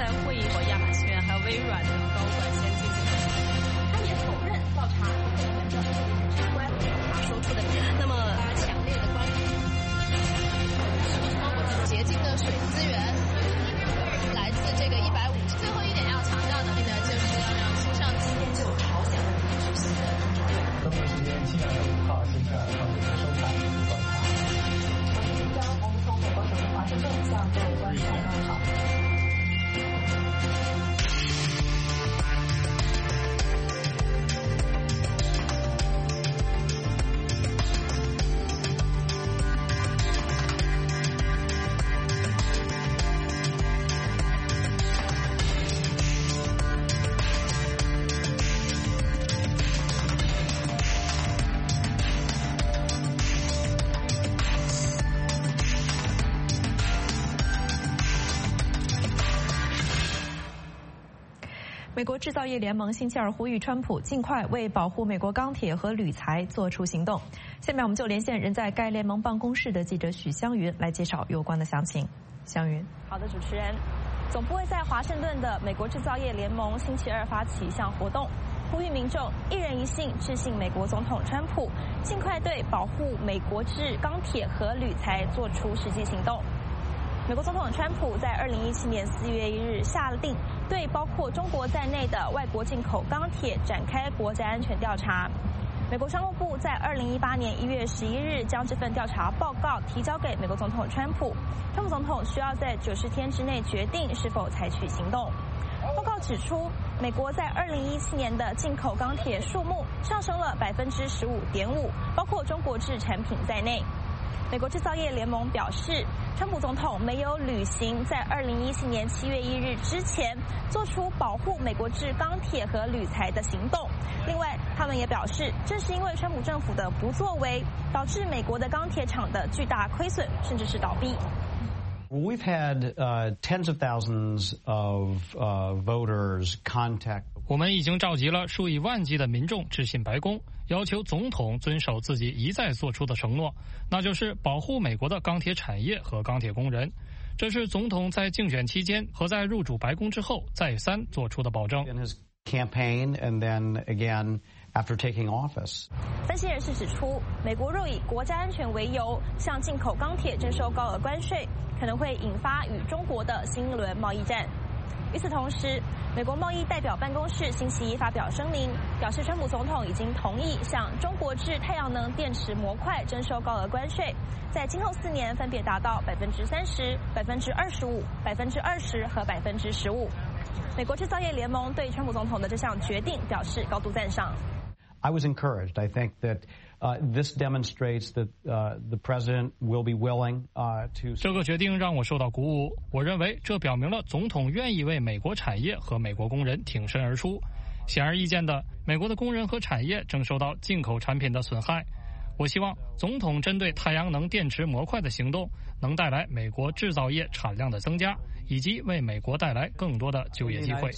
会议和亚马逊还有微软的高管先进行了。他也否认调查和原调查相关，他说出的那么强烈的关注。 洁净的水资源来自这个150。最后一点要强调的呢，就是要让新上机就朝鲜问题举行。 中国时间7月5号星期二上午收看观察。我们从美国首都华盛顿向各位观众问好。 美国制造业联盟星期二呼吁川普尽快为保护美国钢铁和铝材做出行动。下面我们就连线人在该联盟办公室的记者许湘云来介绍有关的详情。湘云， 好的，主持人，总部位在华盛顿的美国制造业联盟星期二发起一项活动，呼吁民众一人一信致信美国总统川普，尽快对保护美国制钢铁和铝材做出实际行动。美国总统川普在2017年4月1日下令对包括中国在内的外国进口钢铁展开国家安全调查。美国商务部在2018年1月11日将这份调查报告提交给美国总统川普，川普总统需要在90天之内决定是否采取行动。报告指出，美国在2017年的进口钢铁数目上升了15.5%，包括中国制产品在内。美国制造业联盟表示，川普总统没有履行在2017年7月1日之前做出保护美国制钢铁和铝材的行动。另外，他们也表示，正是因为川普政府的不作为，导致美国的钢铁厂的巨大亏损，甚至是倒闭。 We've had tens of thousands of voters contact. 我们已经召集了数以万计的民众致信白宫，要求总统遵守自己一再做出的承诺，那就是保护美国的钢铁产业和钢铁工人。这是总统在竞选期间和在入主白宫之后再三做出的保证。 Campaign and then again after taking office. 分析人士指出，美国若以国家安全为由向进口钢铁征收高额关税，可能会引发与中国的新一轮贸易战。与此同时，美国贸易代表办公室星期一发表声明，表示川普总统已经同意向中国制太阳能电池模块征收高额关税，在今后4年分别达到30%、25%、20%和15%。美国制造业联盟对川普总统的这项决定表示高度赞赏。 I was encouraged. I think that this demonstrates that the president will be willing to. 这个决定让我受到鼓舞。我认为这表明了总统愿意为美国产业和美国工人挺身而出。显而易见的，美国的工人和产业正受到进口产品的损害。我希望总统针对太阳能电池模块的行动能带来美国制造业产量的增加，以及为美国带来更多的就业机会。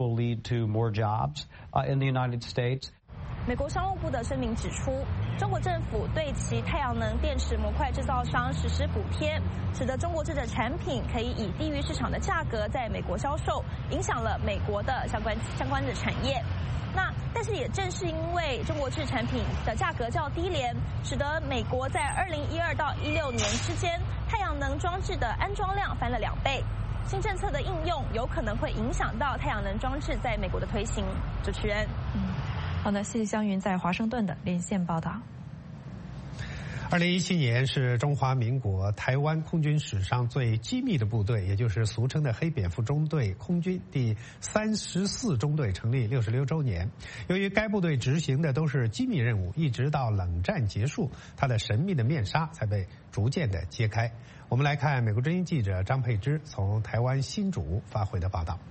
美国商务部的声明指出，中国政府对其太阳能电池模块制造商实施补贴，使得中国制的产品可以以低于市场的价格在美国销售，影响了美国的相关的产业。但是也正是因为中国制产品的价格较低廉，使得美国在2012到16年之间，太阳能装置的安装量翻了2倍。新政策的应用有可能会影响到太阳能装置在美国的推行。主持人， 好的，谢谢湘云在华盛顿的连线报道。 2017年是中华民国台湾空军史上最机密的部队，也就是俗称的黑蝙蝠中队空军第34中队成立66周年。由于该部队执行的都是机密任务，一直到冷战结束，它的神秘的面纱才被逐渐的揭开。我们来看美国之音记者张佩芝从台湾新竹发回的报道。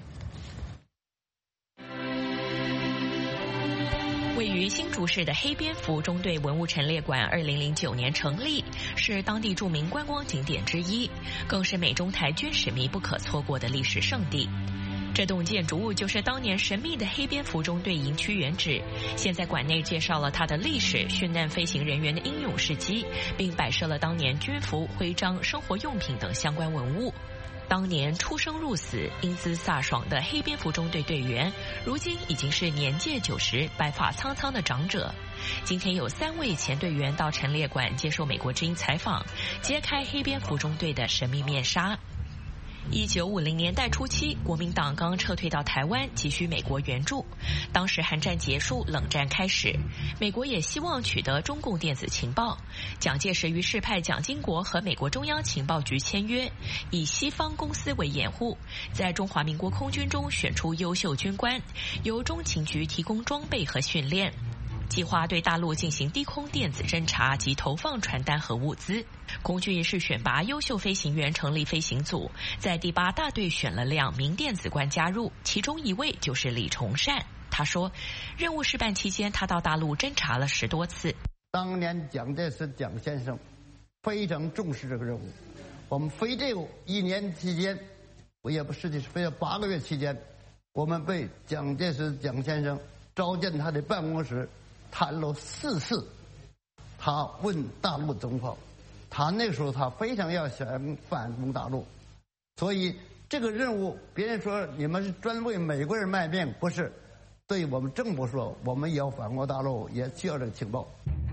位于新竹市的黑蝙蝠中队文物陈列馆2009年成立，是当地著名观光景点之一，更是美中台军史迷不可错过的历史圣地。这栋建筑物就是当年神秘的黑蝙蝠中队营区原址，现在馆内介绍了它的历史、殉难飞行人员的英勇事迹，并摆设了当年军服、徽章、生活用品等相关文物。 当年出生入死、英姿飒爽的黑蝙蝠中队队员，如今已经是年届90、白发苍苍的长者。今天有3位前队员到陈列馆接受美国之音采访，揭开黑蝙蝠中队的神秘面纱。1950年代初期，国民党刚撤退到台湾，急需美国援助。当时韩战结束，冷战开始，美国也希望取得中共电子情报。蒋介石于是派蒋经国和美国中央情报局签约，以西方公司为掩护，在中华民国空军中选出优秀军官，由中情局提供装备和训练。计划对大陆进行低空电子侦察及投放传单和物资。空军是选拔优秀飞行员成立飞行组，在第8大队选了2名电子官加入，其中1位就是李崇善。他说，任务试办期间，他到大陆侦察了10多次。 当年蒋介石蒋先生非常重视这个任务，我们飞这个1年期间，我也不实际是飞了8个月期间，我们被蒋介石蒋先生召见他的办公室。谈了4次，他问大陆情况，他那时候他非常要想反攻大陆，所以这个任务，别人说你们是专为美国人卖命，不是，对我们政府说，我们也要反攻大陆，也需要这个情报。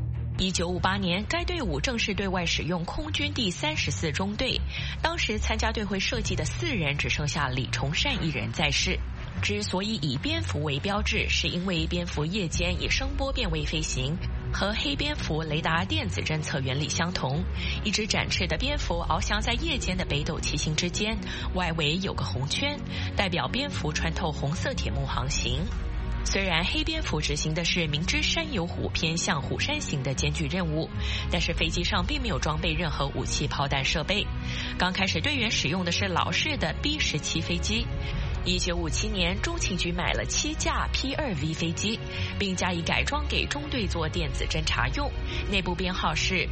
1958年，该队伍正式对外使用空军第34中队，当时参加队徽设计的4人，只剩下李崇善1人在世。之所以以蝙蝠为标志，是因为蝙蝠夜间以声波变位飞行，和黑蝙蝠雷达电子侦测原理相同。一只展翅的蝙蝠翱翔在夜间的北斗七星之间，外围有个红圈，代表蝙蝠穿透红色铁幕航行。虽然黑蝙蝠执行的是明知山有虎偏向虎山行的艰巨任务，但是飞机上并没有装备任何武器炮弹设备。刚开始队员使用的是老式的 B-17飞机。1957年，中情局买了7架 P-2V 飞机，并加以改装给中队做电子侦察用，内部编号是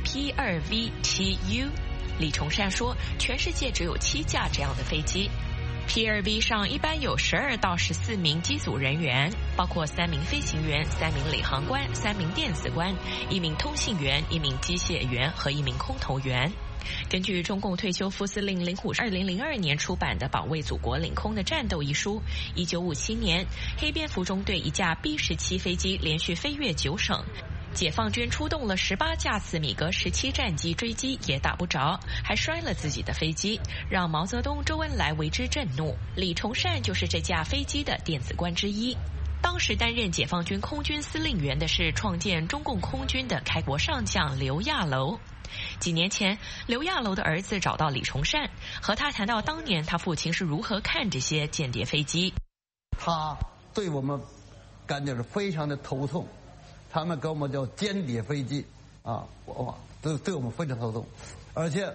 P-2V-7U。李崇善说，全世界只有7架这样的飞机。P-2V 上一般有12到14名机组人员，包括3名飞行员、3名领航官、3名电子官、1名通信员、1名机械员和1名空投员。根据中共退休副司令林虎2002年出版的《保卫祖国领空的战斗》一书，1957年，黑蝙蝠中队1架 B-17飞机连续飞越9省。解放军出动了18架次米格17战机追击，也打不着，还摔了自己的飞机，让毛泽东、周恩来为之震怒。李崇善就是这架飞机的电子官之一。当时担任解放军空军司令员的是创建中共空军的开国上将刘亚楼。几年前，刘亚楼的儿子找到李崇善，和他谈到当年他父亲是如何看这些间谍飞机。 他对我们感觉是非常的头痛，他们跟我们叫间谍飞机啊，对我们非常头痛。而且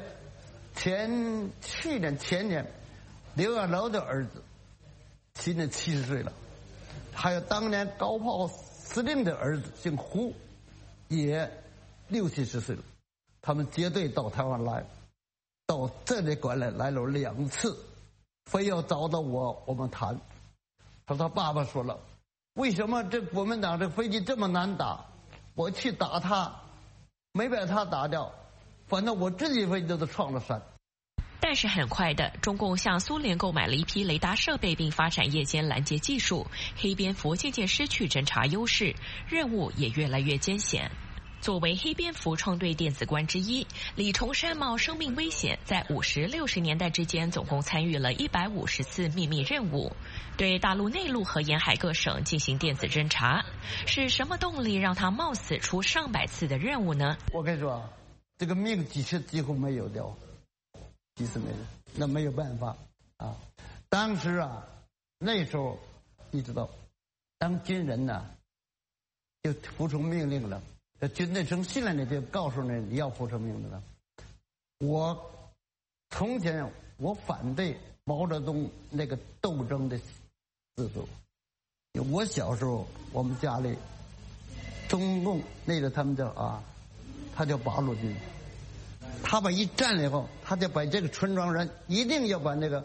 去年前年，刘亚楼的儿子今年70岁了，还有当年高炮司令的儿子姓胡，也60-70岁了。他们结队到台湾来，到这里过来了2次，非要找到我们谈。他爸爸说了，为什么这国民党这飞机这么难打？我去打他，没把他打掉，反正我自己飞机都创了山。 但是很快的，中共向苏联购买了一批雷达设备，并发展夜间拦截技术，黑蝙蝠渐渐失去侦察优势，任务也越来越艰险。作为黑蝙蝠创队电子官之一，李崇善冒生命危险，在50、60年代之间总共参与了150次秘密任务，对大陆内陆和沿海各省进行电子侦察。是什么动力让他冒死出上百次的任务呢？ 我跟你说，这个命几乎没有掉，几次没有，那没有办法啊。当时啊，那时候你知道，当军人呢，就服从命令了。军队从信来你就告诉你要服从命令了。我从前我反对毛泽东那个斗争的制度。我小时候我们家里中共那个他们叫他叫八路军，他把一战了以后，他就把这个村庄人一定要把那个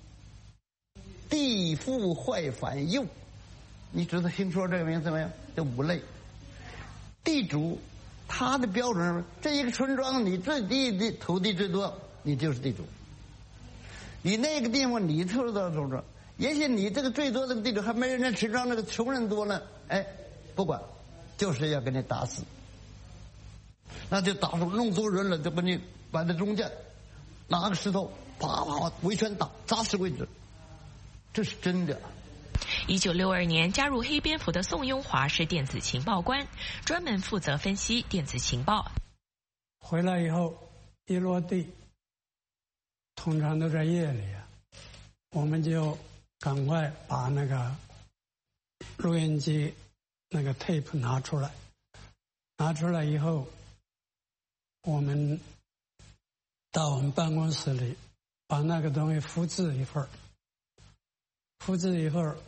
地富坏反右，你知道听说这个名字没有？这5类。地主他的标准是这一个村庄你最地的土地最多，你就是地主。 你那个地方你抽到手着，也许你这个最多这个地方还没人吃，让那个穷人多呢，哎，不管，就是要给你打死，那就打出弄出人了，就把你摆在中间，拿个石头啪啪围圈打，扎死为止，这是真的。 1962年加入黑蝙蝠的宋雍华是电子情报官，专门负责分析电子情报。 回来以后一落地，通常都在夜里啊，我们就赶快把那个录音机那个 tape 拿出来，拿出来以后，我们到我们办公室里把那个东西复制一份，复制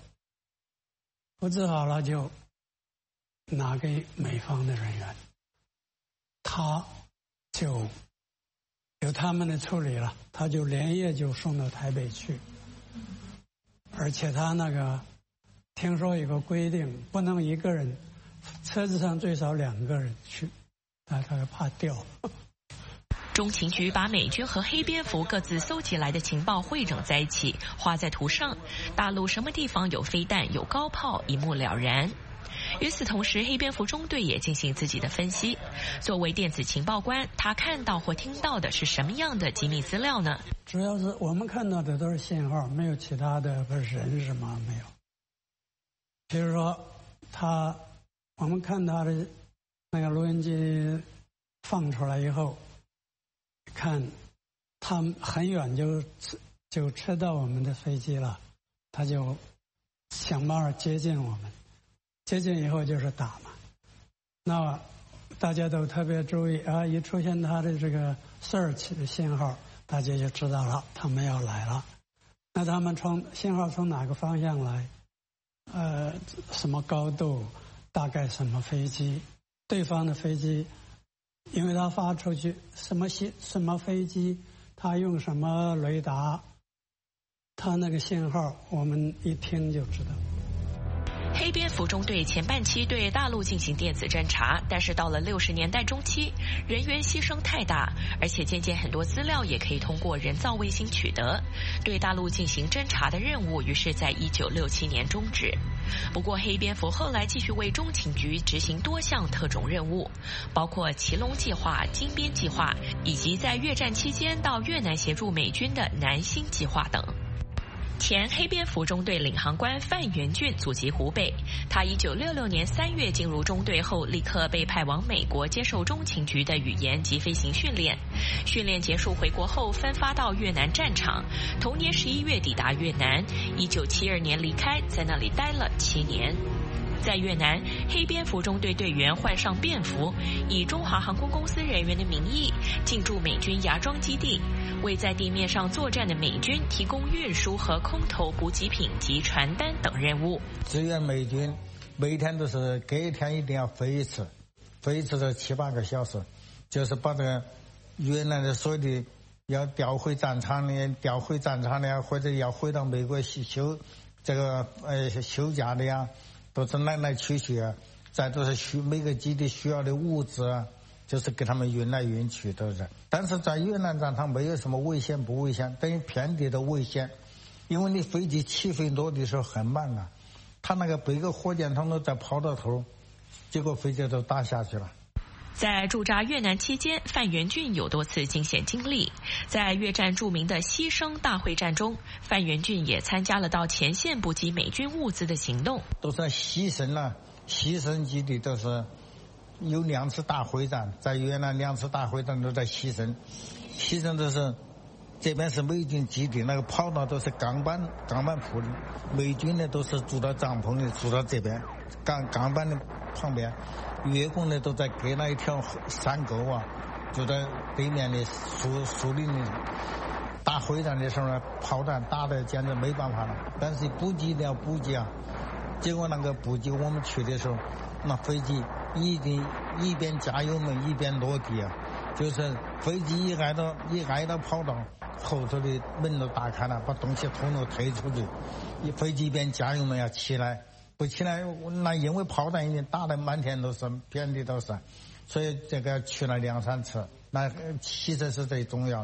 好了就拿给美方的人员，他就由他们的处理了，他就连夜就送到台北去，而且他那个听说有个规定，不能一个人，车子上最少2个人去，他怕掉。 中情局把美军和黑蝙蝠各自搜集来的情报汇整在一起，画在图上，大陆什么地方有飞弹、有高炮，一目了然。与此同时，黑蝙蝠中队也进行自己的分析。作为电子情报官，他看到或听到的是什么样的机密资料呢？ 主要是我们看到的都是信号，没有其他的，不是人什么没有。比如说，我们看他的那个录音机放出来以后，看他很远就吃到我们的飞机了，他就想办法接近我们。接近以后就是打嘛，那大家都特别注意啊！一出现他的这个 search 的信号，大家就知道了，他们要来了。那他们信号从哪个方向来？什么高度？大概什么飞机？对方的飞机，因为他发出去什么飞机，他用什么雷达，他那个信号我们一听就知道。 黑蝙蝠中队前半期对大陆进行电子侦查，但是到了60年代中期，人员牺牲太大，而且渐渐很多资料也可以通过人造卫星取得，对大陆进行侦查的任务于是在1967年终止。不过黑蝙蝠后来继续为中情局执行多项特种任务，包括奇隆计划、金边计划，以及在越战期间到越南协助美军的南星计划等。前黑蝙蝠中队领航官范元俊祖籍湖北，他1966年3月进入中队后，立刻被派往美国接受中情局的语言及飞行训练。训练结束回国后，分发到越南战场。同年11月抵达越南，1972年离开，在那里待了7年。在越南，黑蝙蝠中队队员换上便服，以中华航空公司人员的名义进驻美军芽庄基地，为在地面上作战的美军提供运输和空投补给品及传单等任务。 支援美军，每天都是隔一天一定要飞一次，飞一次是7-8个小时，就是把这个越南的所有的要调回战场的，或者要回到美国休假的呀。都是来去啊，再都是每个基地需要的物资啊，就是给他们运来运去都是。但是在越南战场没有什么危险不危险，等于遍地的危险，因为你飞机起飞落地的时候很慢啊，他那个背个火箭筒都在抛到头，结果飞机都打下去了。 在驻扎越南期间，范元俊有多次惊险经历。在越战著名的牺牲大会战中，范元俊也参加了到前线补给美军物资的行动。 都是牺牲了，牺牲基地都是有2次大会战，在越南2次大会战都在牺牲都是这边是美军基地，那个跑道都是钢板铺的，美军呢都是住到帐篷里，住到这边钢板的旁边。越共呢都在隔那一条山沟啊，就在对面的树林里。打会战的时候呢，炮弹打得简直没办法了。但是补给要补给啊，结果那个补给我们去的时候，那飞机一边加油门一边落地啊，就是飞机一挨到跑道，后头的门都打开了，把东西统统推出去。飞机一边加油门要起来。不起来，那因为炮弹已经打得满天都是，遍地都是，所以这个去了2-3次，那牺牲是最重要的。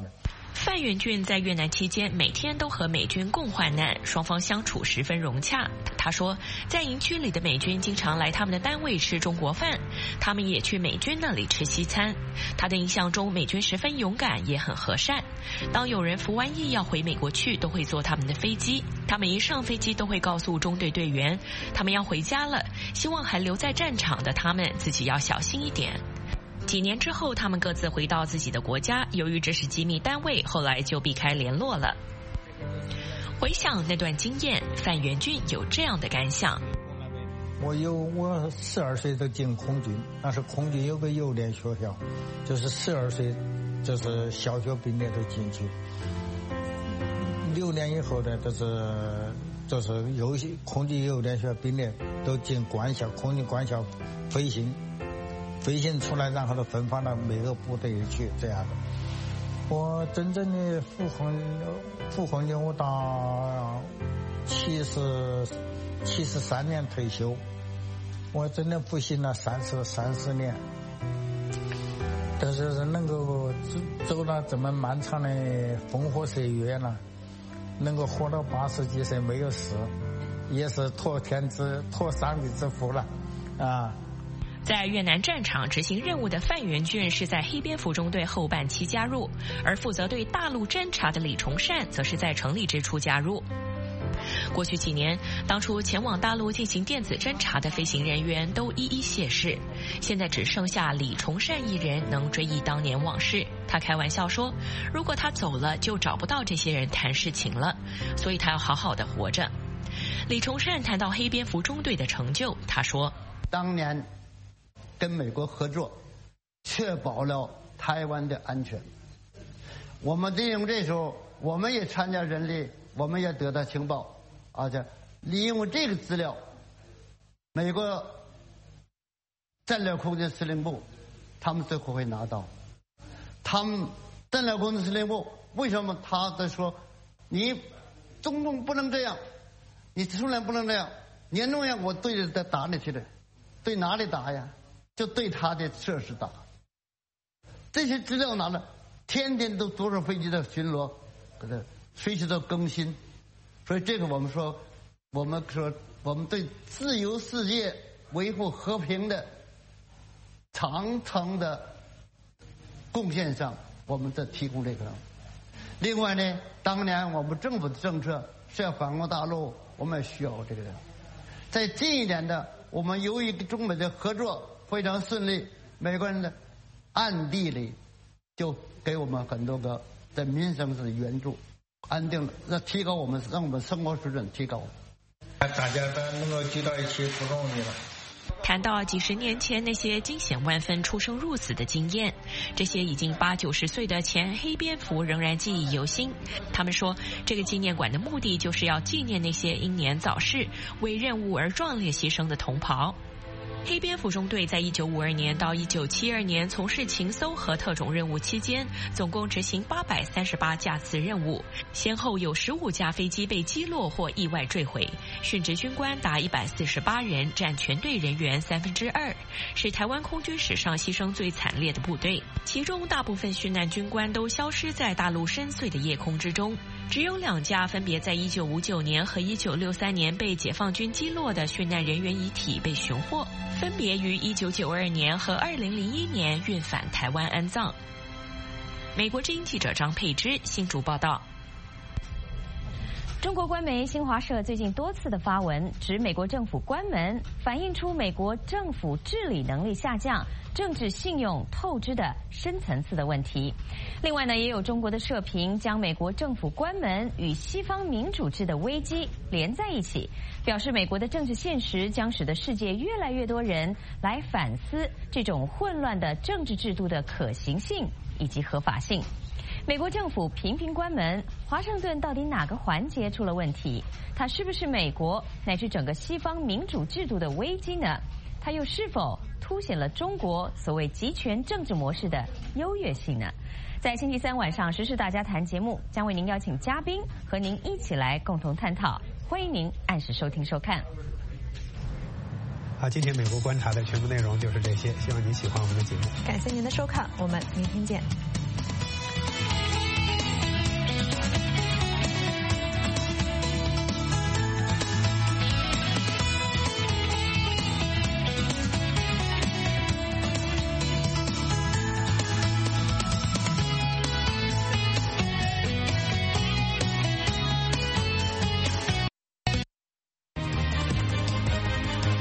范元俊在越南期间每天都和美军共患难，双方相处十分融洽。他说，在营区里的美军经常来他们的单位吃中国饭，他们也去美军那里吃西餐。他的印象中，美军十分勇敢，也很和善。当有人服完役要回美国去，都会坐他们的飞机。他们一上飞机都会告诉中队队员，他们要回家了，希望还留在战场的他们自己要小心一点。几年之后，他们各自回到自己的国家，由于这是机密单位，后来就避开联络了。回想那段经验，范元俊有这样的感想： 我12岁就进空军，但是空军有个优点学校，就是12岁就是小学毕业都进去，6年以后的就是有些空军优点学校毕业都进官校，空军官校飞行出来，然后都分发到每个部队里去，这样的。我真正的服空军，我到73年退休，我真的服刑了30年。但是能够走了这么漫长的风火岁月呢，能够活到80几岁没有事，也是托上帝之福了，啊。 在越南战场执行任务的范元俊是在黑蝙蝠中队后半期加入，而负责对大陆侦察的李崇善则是在成立之初加入。过去几年，当初前往大陆进行电子侦察的飞行人员都一一谢世，现在只剩下李崇善一人能追忆当年往事。他开玩笑说，如果他走了，就找不到这些人谈事情了，所以他要好好的活着。李崇善谈到黑蝙蝠中队的成就，他说， 当年跟美国合作，确保了台湾的安全。我们利用这时候，我们也参加人力，我们也得到情报，而且利用这个资料，美国战略空军司令部，他们最后会拿到。他们战略空军司令部为什么他在说，你总统不能这样，你苏联不能这样，你弄样我对着打你去的，对哪里打呀？就对他的设施打，这些资料拿了，天天都多少飞机在巡逻，随时都更新，所以这个我们说我们对自由世界维护和平的长程的贡献上，我们在提供这个。另外呢，当年我们政府的政策是要反攻大陆，我们也需要这个人。在近一点的，我们由于中美的合作非常顺利，美国人的暗地里就给我们很多个在民生上的援助，安定了，让我们生活水准提高。 大家都能够聚到一起不容易了。 谈到几十年前那些惊险万分、出生入死的经验，这些已经80、90岁的前黑蝙蝠仍然记忆犹新。他们说，这个纪念馆的目的就是要纪念那些英年早逝、为任务而壮烈牺牲的同袍。黑蝙蝠中队在1952年到1972年从事情搜和特种任务期间，总共执行838架次任务，先后有15架飞机被击落或意外坠毁，殉职军官达148人，占全队人员2%，是台湾空军史上牺牲最惨烈的部队。其中大部分殉难军官都消失在大陆深邃的夜空之中，只有2架分别在1959年和1963年被解放军击落的殉难人员遗体被寻获，分别于1992年和2001年运返台湾安葬。美国之音记者张佩芝新竹报道。 中国官媒新华社最近多次的发文，指美国政府关门，反映出美国政府治理能力下降、政治信用透支的深层次的问题。另外呢，也有中国的社评将美国政府关门与西方民主制的危机连在一起，表示美国的政治现实将使得世界越来越多人来反思这种混乱的政治制度的可行性以及合法性。美国政府频频关门，华盛顿到底哪个环节出了问题？它是不是美国乃至整个西方民主制度的危机呢？它又是否凸显了中国所谓集权政治模式的优越性呢？在星期三晚上时事大家谈节目，将为您邀请嘉宾和您一起来共同探讨，欢迎您按时收听收看。 好，今天美国观察的全部内容就是这些，希望您喜欢我们的节目。 感谢您的收看，我们明天见。